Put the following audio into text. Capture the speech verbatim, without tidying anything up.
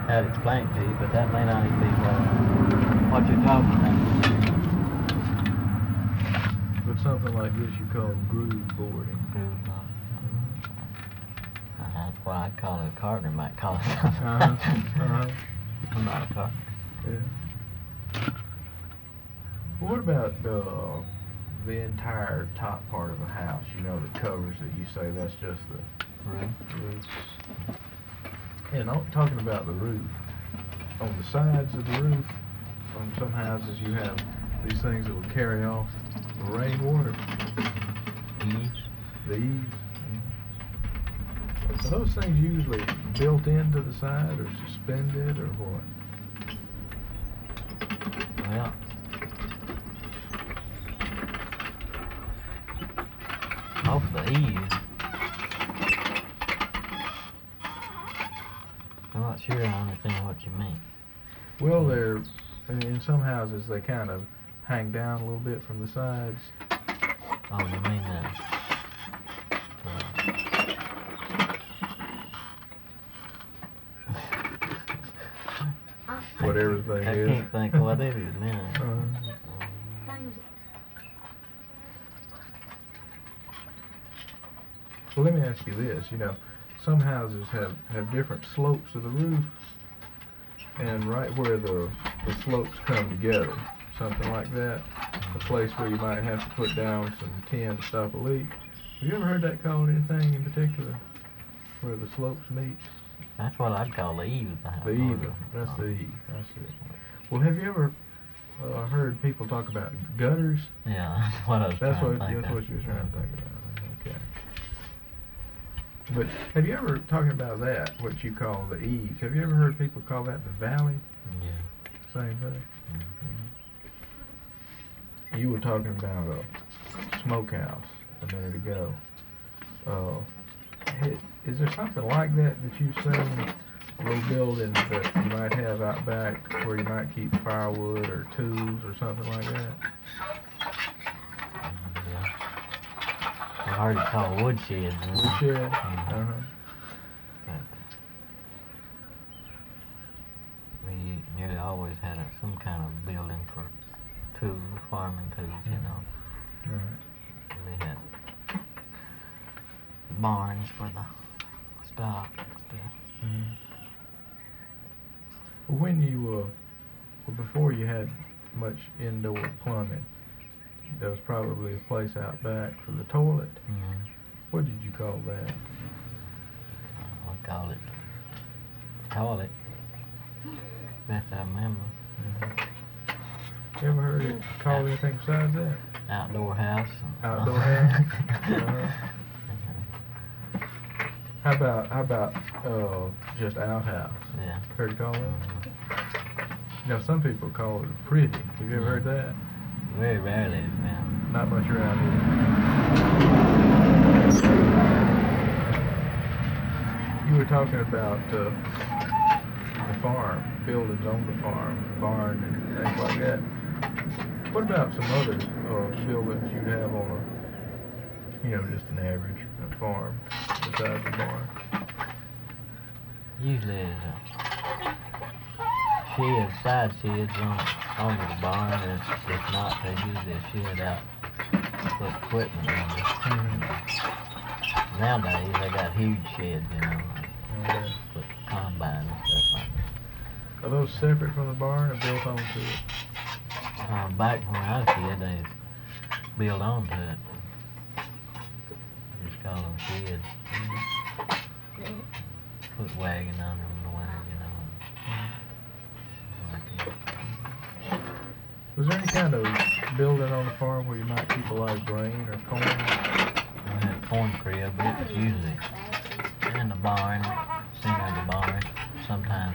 how to explain it to you, but that may not even be uh, what you're talking about. But something like this you call groove boarding. Groove boarding. Uh, that's what I call it. A carpenter might call it something. Uh-huh. Uh-huh. I'm not a carpenter. Yeah. Well, what about uh, the entire top part of a house, you know, that covers it? You say that's just the Roof. roof. And I'm talking about the roof. On the sides of the roof, on some houses you have these things that will carry off the rainwater. Eaves. The eaves. Are those things usually built into the side or suspended or what? Well, off the eaves. I'm not sure I understand what you mean. Well, they're, in some houses they kind of hang down a little bit from the sides. Oh, you mean that? Whatever the thing I is. can't think what it is now. Uh, well, let me ask you this. You know, some houses have, have different slopes of the roof, and right where the, the slopes come together, something like that, a place where you might have to put down some tin to stop a leak. Have you ever heard that called anything in particular, where the slopes meet? That's what I'd call the eave of the house. The eave, that's the eave, that's it. Well, have you ever uh, heard people talk about gutters? Yeah, that's what I was That's trying what to think that's of. what you were trying to think about. Okay. But have you ever talking about that, what you call the eaves? Have you ever heard people call that the valley? Yeah. Same thing. Mm-hmm. You were talking about a smokehouse a minute ago. Uh, hey, is there something like that that you've seen, little buildings that you might have out back where you might keep firewood or tools or something like that? Yeah. I heard it called woodshed. Woodshed? Mm-hmm. Uh-huh. But we nearly always had a, some kind of building for tools, farming tools, you know. Right. We had barns for the stock and stuff. Mm-hmm. Well, when you, uh, well, before you had much indoor plumbing, there was probably a place out back for the toilet. Mm-hmm. What did you call that? Uh, I call it toilet. Best I remember. Mm-hmm. You ever heard it called anything besides that? Outdoor house. Outdoor house? Uh-huh. How about, how about, uh, just outhouse? Yeah. Heard it called that? Mm-hmm. You know, some people call it pretty. Have you ever heard that? Very rarely, man. Not much around here. You were talking about uh, the farm, buildings on the farm, barn and things like that. What about some other uh, buildings you'd have on a, you know, just an average uh, farm besides the barn? Usually it's a shed, side sheds on, on the barn, and if, if not, there's usually a shed out to put equipment under. Mm-hmm. Nowadays, they got huge sheds, you know, like Okay. put combine and stuff like that. Are those separate from the barn or built onto it? Uh, back when I was a kid, they built onto it. Just call them sheds. Mm-hmm. Put wagon under them in the winter, you know. Was there any kind of building on the farm where you might keep a lot of grain or corn? We had a corn crib, but it was usually in the barn, center of the barn, sometimes